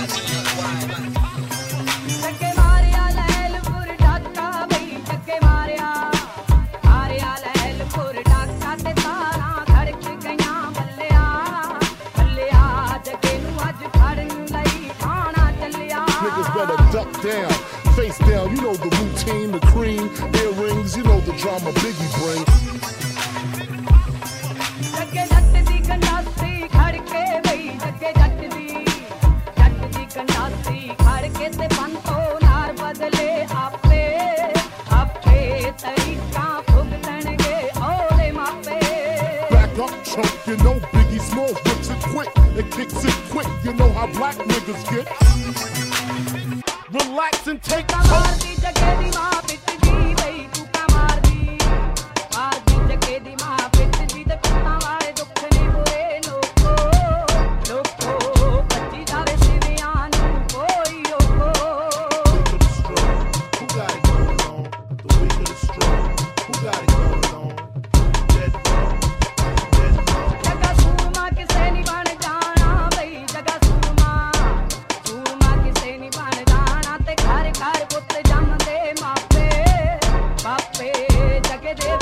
Down, face down, you know the routine, the cream, earrings, you know the drama Biggie bring. जगे जट दी गंडासी खड़के बई जगे जट दी गंडासी खड़के ते पंतो नार बदले आपे आपे तरीका भुगतणगे ओले मापे. Back up, chump, you know Biggie Smalls rips it quick and kicks it quick. You know how black niggas get. Relax and take मार दी जगे दी मां पिट दी बई तू का मार दी जगे दी मां पिट दी ते कुत्ता वाले दुख ने बुरे लोको लोको बच्ची जावे सिवियां नू कोई ओको. Who got it going on? The weak of the strong. Who got it going on? Dead wrong. जगा सूरमा किसे नहीं बन जाना बई जगा सूरमा किसे नहीं बन जाना. घर घर पुत जमदे मापे बापे जगे दे